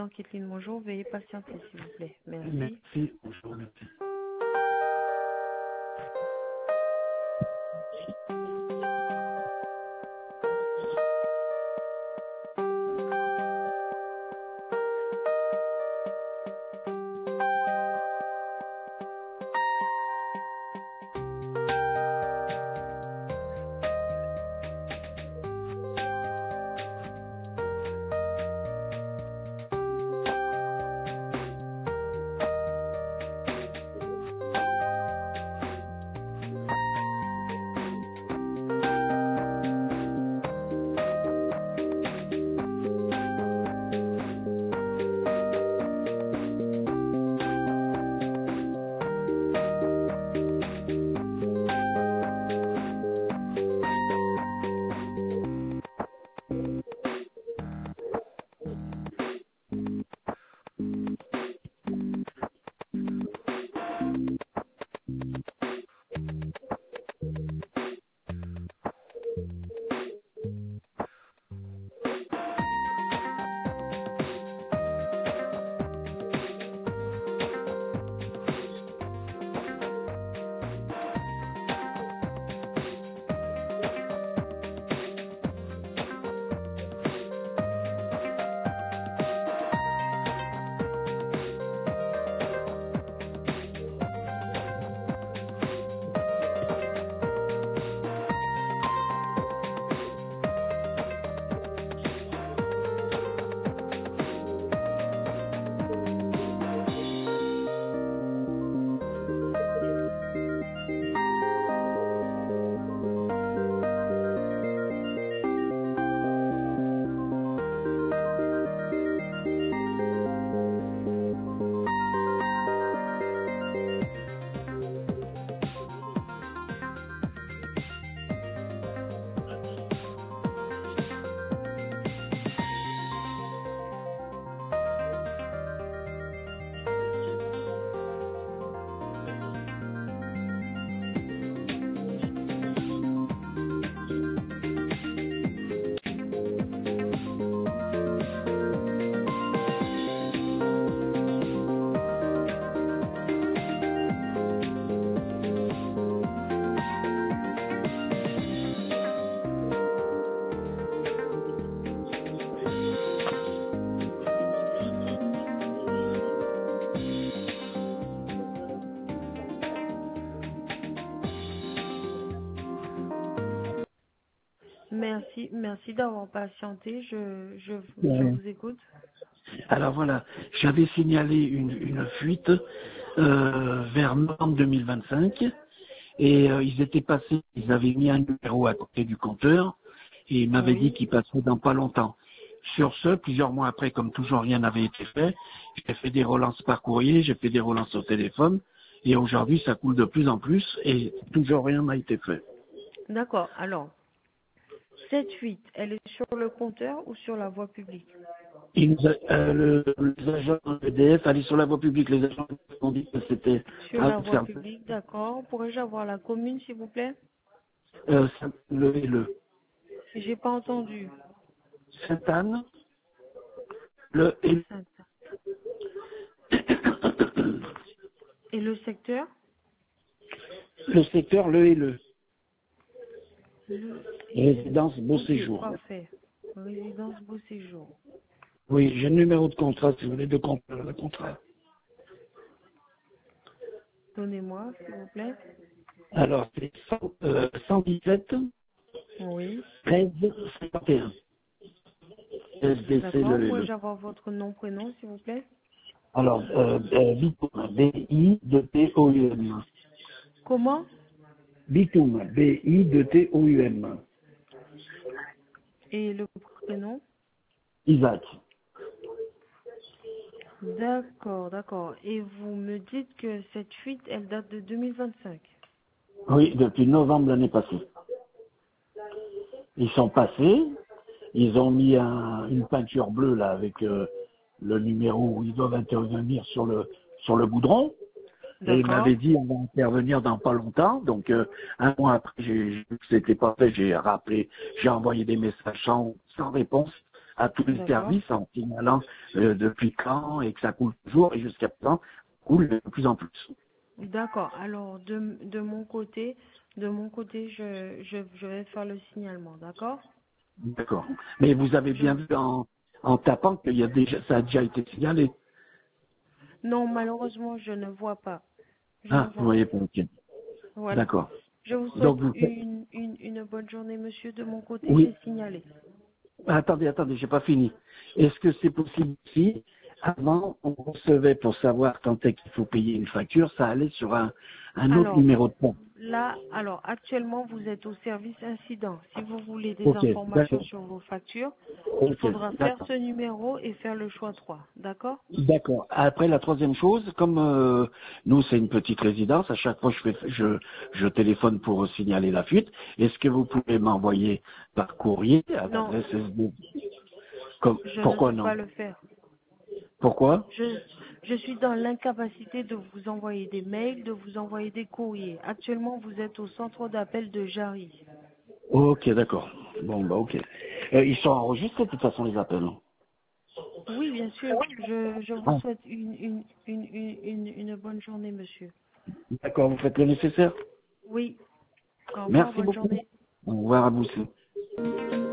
résident Kathleen, bonjour. Veuillez patienter, s'il vous plaît. Merci. Merci, bonjour, merci. Merci d'avoir patienté. Je vous écoute. Alors voilà, j'avais signalé une fuite vers novembre 2025 et ils étaient passés, ils avaient mis un numéro à côté du compteur et ils m'avaient dit qu'ils passeraient dans pas longtemps. Sur ce, plusieurs mois après, comme toujours rien n'avait été fait, j'ai fait des relances par courrier, j'ai fait des relances au téléphone et aujourd'hui ça coule de plus en plus et toujours rien n'a été fait. D'accord, alors, cette fuite, elle est sur le compteur ou sur la voie publique? Les agents EDF allaient sur la voie publique, les agents ont dit que c'était... Sur la voie publique, d'accord. Pourrais-je avoir la commune, s'il vous plaît? Le J'ai pas entendu. Sainte-Anne, le et Et le secteur? le secteur le et le. Résidence Beau Séjour. Parfait. Résidence Beau Séjour. Oui, j'ai le numéro de contrat, si vous voulez, de contrat. Donnez-moi, s'il vous plaît. Alors, c'est 117 oui. 13 51. D'accord, pourrais-je avoir votre nom, prénom, s'il vous plaît? Alors, Bitoum, B-I-T-O-U-M. Comment? Bitoum, B-I-T-O-U-M. Et le prénom? Isaac. D'accord, d'accord. Et vous me dites que cette fuite, elle date de 2025? Oui, depuis novembre l'année passée. Ils sont passés, ils ont mis une peinture bleue là avec le numéro où ils doivent intervenir sur le goudron. Et ils m'avaient dit on va intervenir dans pas longtemps. Donc un mois après, j'ai vu que c'était pas fait, j'ai rappelé, j'ai envoyé des messages sans réponse. à tous les D'accord. services en signalant depuis quand et que ça coule toujours et jusqu'à présent, ça coule de plus en plus. D'accord. Alors, de mon côté, je vais faire le signalement, d'accord? D'accord. Mais vous avez Je, bien vu en tapant qu'il y a déjà, ça a déjà été signalé. non, malheureusement, je ne vois pas. Je ne Ah, vous vois voyez pas. pas, ok. Voilà. D'accord. Je vous souhaite Donc vous faites... une bonne journée, monsieur. De mon côté, Oui. j'ai signalé. Attendez, j'ai pas fini. Est-ce que c'est possible si, avant, on recevait pour savoir quand est qu'il faut payer une facture, ça allait sur un autre Alors, numéro de compte? alors, actuellement, vous êtes au service incident. Si vous voulez des Ok, informations d'accord. sur vos factures, il Ok, faudra faire d'accord. ce numéro et faire le choix 3. D'accord? D'accord. Après, la troisième chose, comme nous, c'est une petite résidence, à chaque fois je téléphone pour signaler la fuite, est-ce que vous pouvez m'envoyer par courrier à Non, l'adresse SD? Comme, je ne pourquoi peux non? pas le faire. Pourquoi? Je, je suis dans l'incapacité de vous envoyer des mails, de vous envoyer des courriers. Actuellement, vous êtes au centre d'appel de Jarry. Ok, d'accord. Bon, bah ok. Ils sont enregistrés de toute façon, les appels. Oui, bien sûr. Je vous Ah, souhaite une bonne journée, monsieur. d'accord, vous faites le nécessaire. Oui. Au revoir, Merci bonne beaucoup. journée. Au revoir à vous aussi.